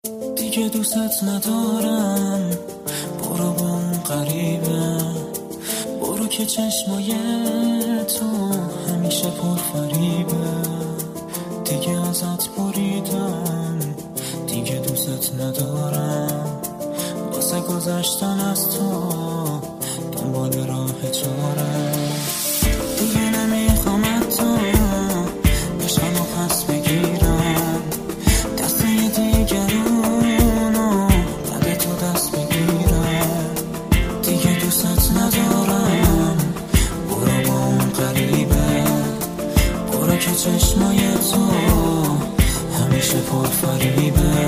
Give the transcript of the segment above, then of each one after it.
دیگه دوست ندارم، برو با اون غریبه، برو که چشمای تو همیشه پرفریبه. دیگه ازت بریدم، دیگه دوست ندارم، واسه گذشتن از تو دنبال راه چاره. دیگه نمیخوام تو عشقمو پس بگیرم، دست دیگرونو بعد تو دست بگیرم. دیگه دوست ندارم، برو با اون غریبه، برو که چشمای تو همیشه پرفریبه.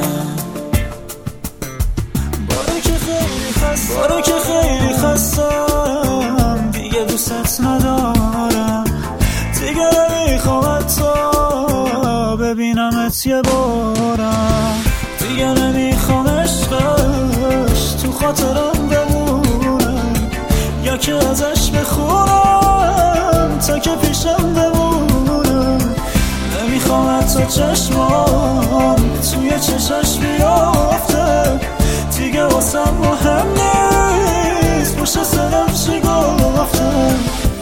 برو که خیلی خستم، دیگه دوست ندارم، دیگه نمیخوام تو ببینمت یه بارم. دیگه نمیخوام عشقش تو خاطرم بمونه، یا که ازش بخونم تا که پیشم بمونه. نمیخوام تو چشمام توی چشاش بیافته، دیگه واسم مهم نیست پشت سرم چی گفته.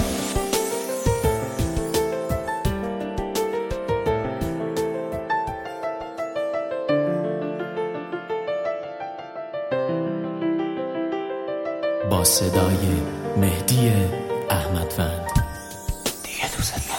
با صدای مهدی احمدوند. دیگه دوست ندارم.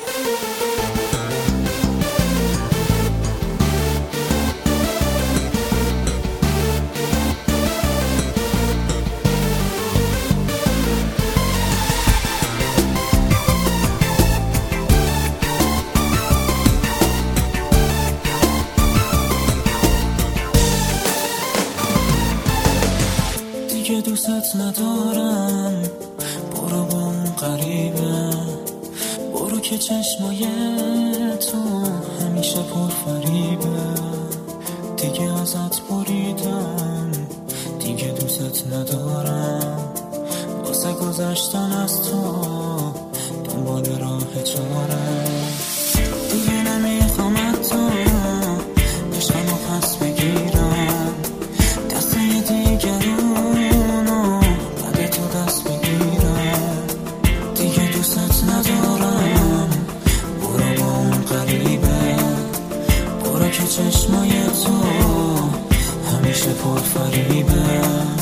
دیگه دوست ندارم، برو با اون غریبه، برو که چشمای تو همیشه پرفریبه. دیگه ازت بریدم، دیگه دوست ندارم، واسه گذشتن از تو دنبال راه چاره. دیگه نمیخوام تو عشقمو پس بگیرم، دست دیگرونو بعد تو دست بگیرم. دیگه دوست ندارم، برو با اون غریبه، برو که چشمای تو همیشه پرفریبه.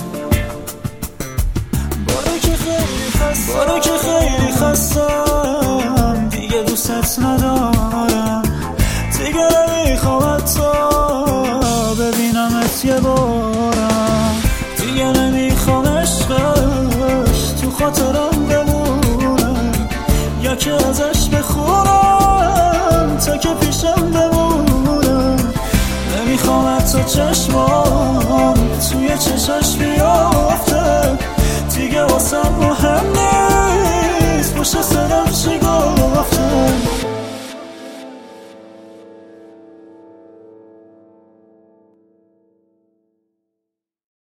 برو که خیلی خستم، دیگه دوست ندارم، دیگه نمیخوام تو ببینمت یه بارم. دیگه نمیخوام عشقش تو خاطرم بمونه، یا که ازش بخونم تا که پیشم بمونه. نمیخوام تو چشمام توی چشاش بیافته، دیگه واسم مهم نیست پشت سرم چی گفته.